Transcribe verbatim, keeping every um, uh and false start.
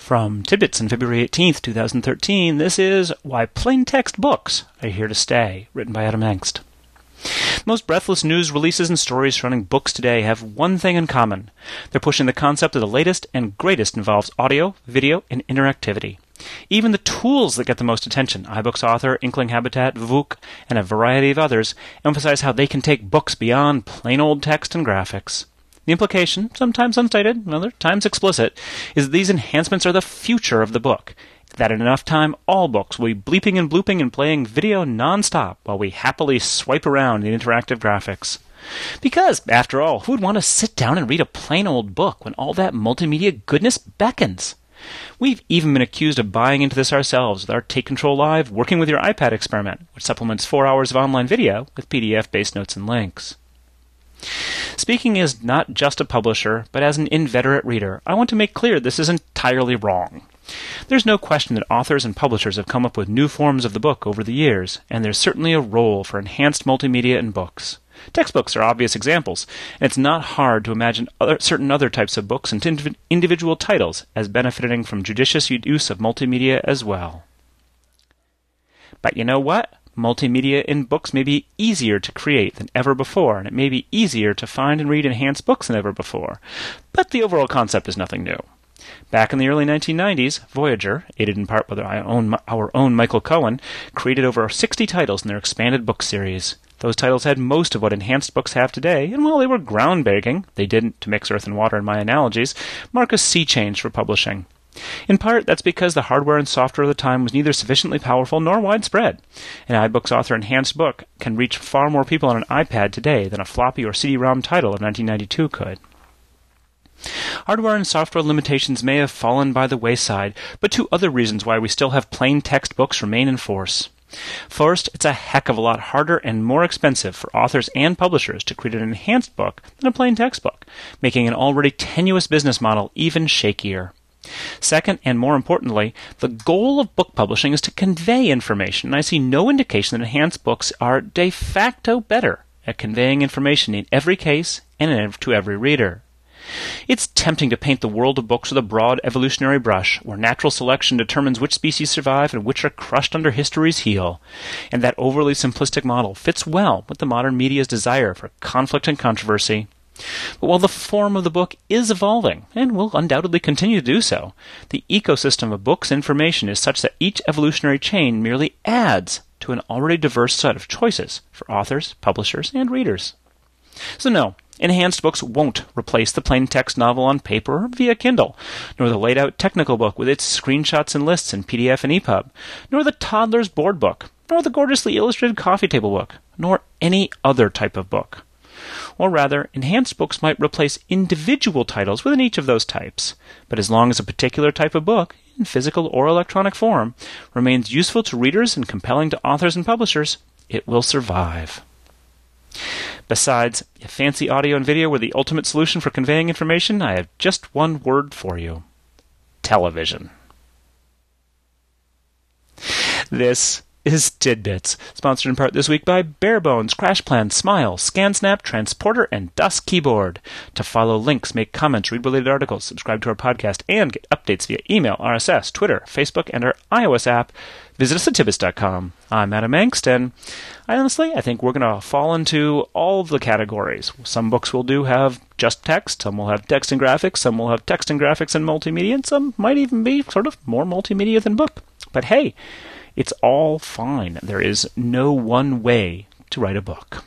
From Tidbits on February eighteenth, twenty thirteen, this is Why Plain Text Books Are Here to Stay, written by Adam Engst. Most breathless news releases and stories surrounding books today have one thing in common. They're pushing the concept of the latest and greatest involves audio, video, and interactivity. Even the tools that get the most attention, iBooks Author, Inkling Habitat, Vvook, and a variety of others, emphasize how they can take books beyond plain old text and graphics. The implication, sometimes unstated, and other times explicit, is that these enhancements are the future of the book. That in enough time, all books will be bleeping and blooping and playing video non-stop while we happily swipe around the interactive graphics. Because, after all, who would want to sit down and read a plain old book when all that multimedia goodness beckons? We've even been accused of buying into this ourselves with our Take Control Live Working with Your iPad experiment, which supplements four hours of online video with P D F-based notes and links. Speaking as not just a publisher, but as an inveterate reader, I want to make clear this is entirely wrong. There's no question that authors and publishers have come up with new forms of the book over the years, and there's certainly a role for enhanced multimedia in books. Textbooks are obvious examples, and it's not hard to imagine other, certain other types of books and indiv- individual titles as benefiting from judicious use of multimedia as well. But you know what? Multimedia in books may be easier to create than ever before, and it may be easier to find and read enhanced books than ever before. But the overall concept is nothing new. Back in the early nineteen nineties, Voyager, aided in part by our own, our own Michael Cohen, created over sixty titles in their expanded book series. Those titles had most of what enhanced books have today, and while they were groundbreaking, they didn't, to mix earth and water in my analogies, mark a sea change for publishing. In part, that's because the hardware and software of the time was neither sufficiently powerful nor widespread. An iBooks Author enhanced book can reach far more people on an iPad today than a floppy or C D ROM title of nineteen ninety-two could. Hardware and software limitations may have fallen by the wayside, but two other reasons why we still have plain text books remain in force. First, it's a heck of a lot harder and more expensive for authors and publishers to create an enhanced book than a plain text book, making an already tenuous business model even shakier. Second, and more importantly, the goal of book publishing is to convey information, and I see no indication that enhanced books are de facto better at conveying information in every case and to every reader. It's tempting to paint the world of books with a broad evolutionary brush, where natural selection determines which species survive and which are crushed under history's heel, and that overly simplistic model fits well with the modern media's desire for conflict and controversy. But while the form of the book is evolving, and will undoubtedly continue to do so, the ecosystem of books information is such that each evolutionary chain merely adds to an already diverse set of choices for authors, publishers, and readers. So no, enhanced books won't replace the plain text novel on paper or via Kindle, nor the laid-out technical book with its screenshots and lists in P D F and E P U B, nor the toddler's board book, nor the gorgeously illustrated coffee table book, nor any other type of book. Or rather, enhanced books might replace individual titles within each of those types, but as long as a particular type of book, in physical or electronic form, remains useful to readers and compelling to authors and publishers, it will survive. Besides, if fancy audio and video were the ultimate solution for conveying information, I have just one word for you. Television. This is Tidbits, sponsored in part this week by Barebones, CrashPlan, Smile, ScanSnap, Transporter, and Dust Keyboard. To follow links, make comments, read related articles, subscribe to our podcast, and get updates via email, R S S, Twitter, Facebook, and our iOS app, visit us at tidbits dot com. I'm Adam Engst, and I honestly, I think we're going to fall into all of the categories. Some books will do have just text, some will have text and graphics, some will have text and graphics and multimedia, and some might even be sort of more multimedia than book. But hey, it's all fine. There is no one way to write a book.